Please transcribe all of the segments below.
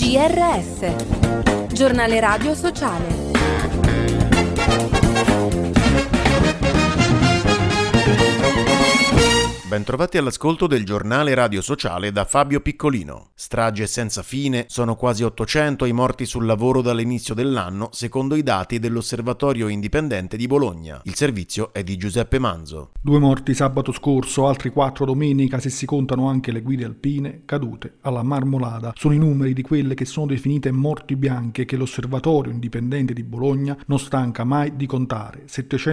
GRS, Giornale Radio Sociale. Bentrovati all'ascolto del Giornale Radio Sociale da Fabio Piccolino. Strage senza fine, sono quasi 800 i morti sul lavoro dall'inizio dell'anno, secondo i dati dell'Osservatorio Indipendente di Bologna. Il servizio è di Giuseppe Manzo. 2 morti sabato scorso, altri 4 domenica, se si contano anche le guide alpine cadute alla Marmolada. Sono i numeri di quelle che sono definite morti bianche che l'Osservatorio Indipendente di Bologna non stanca mai di contare.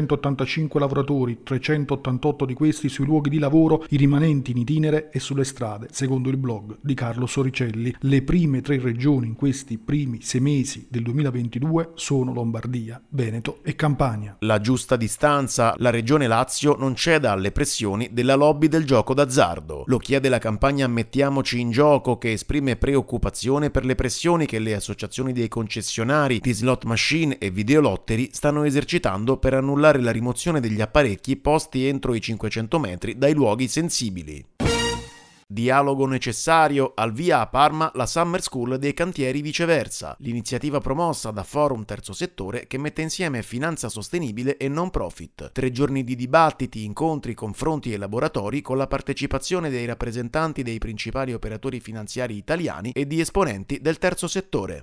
785 lavoratori, 388 di questi sui luoghi di lavoro, i rimanenti in itinere e sulle strade, secondo il blog di Carlo Soricelli. Le prime 3 regioni in questi primi 6 mesi del 2022 sono Lombardia, Veneto e Campania. La giusta distanza, la regione Lazio non ceda alle pressioni della lobby del gioco d'azzardo. Lo chiede la campagna Mettiamoci in gioco, che esprime preoccupazione per le pressioni che le associazioni dei concessionari di slot machine e videolotteri stanno esercitando per annullare la rimozione degli apparecchi posti entro i 500 metri dai luoghi sensibili. Dialogo necessario, al via a Parma la Summer School dei cantieri Viceversa, l'iniziativa promossa da Forum Terzo Settore che mette insieme finanza sostenibile e non profit. 3 giorni di dibattiti, incontri, confronti e laboratori con la partecipazione dei rappresentanti dei principali operatori finanziari italiani e di esponenti del terzo settore.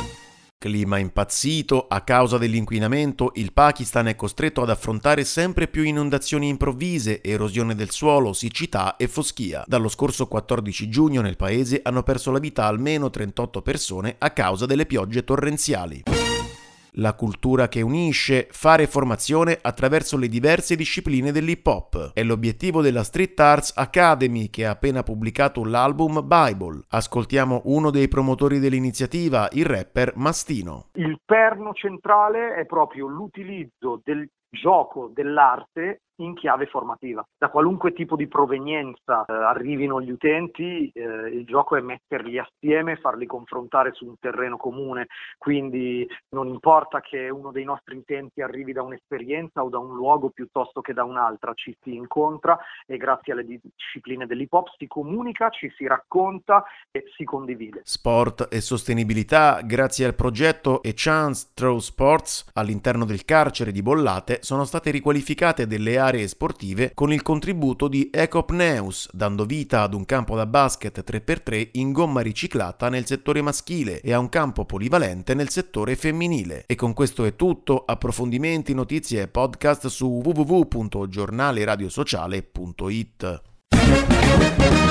Clima impazzito, a causa dell'inquinamento il Pakistan è costretto ad affrontare sempre più inondazioni improvvise, erosione del suolo, siccità e foschia. Dallo scorso 14 giugno nel paese hanno perso la vita almeno 38 persone a causa delle piogge torrenziali. La cultura che unisce, fare formazione attraverso le diverse discipline dell'hip hop. È l'obiettivo della Street Arts Academy, che ha appena pubblicato l'album Bible. Ascoltiamo uno dei promotori dell'iniziativa, il rapper Mastino. Il perno centrale è proprio l'utilizzo del gioco, dell'arte in chiave formativa. Da qualunque tipo di provenienza arrivino gli utenti, il gioco è metterli assieme, farli confrontare su un terreno comune, quindi non importa che uno dei nostri utenti arrivi da un'esperienza o da un luogo piuttosto che da un'altra, ci si incontra e grazie alle discipline dell'hip hop si comunica, ci si racconta e si condivide. Sport e sostenibilità. Grazie al progetto A Chance Through Sports, all'interno del carcere di Bollate sono state riqualificate delle aree sportive con il contributo di Ecopneus, dando vita ad un campo da basket 3x3 in gomma riciclata nel settore maschile e a un campo polivalente nel settore femminile. E con questo è tutto. Approfondimenti, notizie e podcast su www.giornaleradiosociale.it.